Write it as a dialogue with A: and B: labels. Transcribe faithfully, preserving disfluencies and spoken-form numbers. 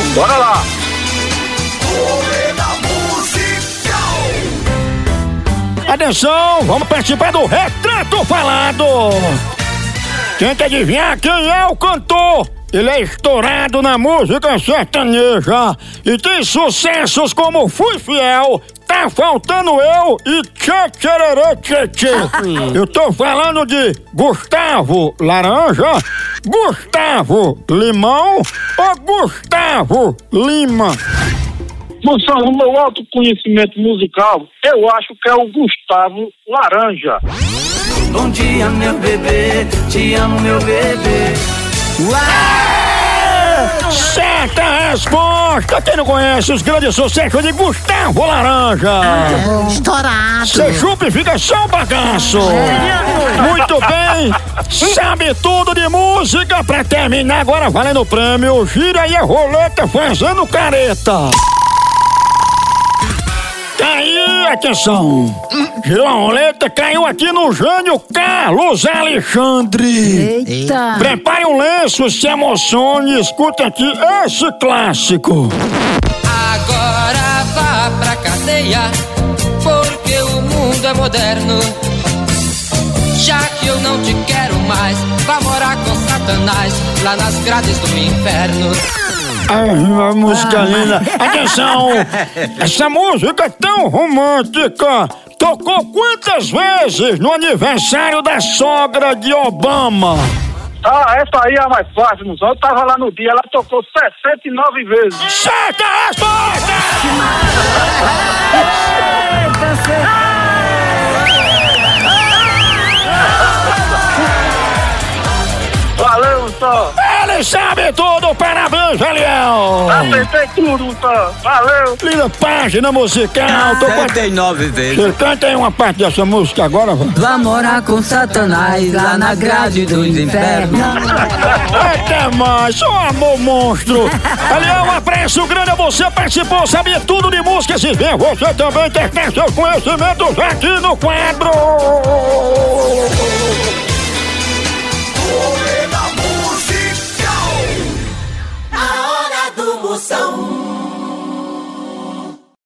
A: Bora lá.
B: Atenção, vamos participar do Retrato Falado. Tenta adivinhar quem é o cantor. Ele é estourado na música sertaneja e tem sucessos como Fui Fiel, Tá Faltando Eu e Tchê Tchererê Tchê Tchê. Eu tô falando de Gustavo Laranja, Gustavo Limão ou Gustavo Lima?
A: Moção, no meu autoconhecimento musical, eu acho que é o Gustavo Laranja.
C: Bom dia, meu bebê, te amo, meu bebê.
B: Uau! Certa resposta! Quem não conhece os grandes sucessos de Gustavo Laranja?
D: Ah, estourado.
B: Você chupa e fica só um bagaço. É. Muito bem, sabe tudo de música. Pra terminar agora valendo o prêmio, gira aí a roleta fazendo careta. Aí, atenção! Girou a roleta, caiu aqui no Jânio Carlos Alexandre.
D: Eita!
B: Prepare um lenço, se emocione, escuta aqui esse clássico.
E: Agora vá pra cadeia, porque o mundo é moderno. Já que eu não te quero mais, vá morar com Satanás, lá nas grades do inferno.
B: Ai, uma música linda. Atenção! Essa música é tão romântica. Tocou quantas vezes no aniversário da sogra de Obama?
A: Ah, essa aí é a mais fácil, moção. Eu tava lá no dia, ela tocou sessenta e nove vezes.
B: Certa resposta!
A: Valeu, moção.
B: Ele sabe tudo, parabéns, Eliel!
A: Acertei tudo, moção. Valeu.
B: Linda página musical. Tô
C: setenta e nove vezes.
B: Você canta aí uma parte dessa música agora, vamos?
C: Vá morar com Satanás, lá na grade do inferno.
B: Até mais, um amor monstro! Eliel, um abraço grande a você, participou, sabia tudo de música, se vê você também testar seus conhecimentos aqui no quadro!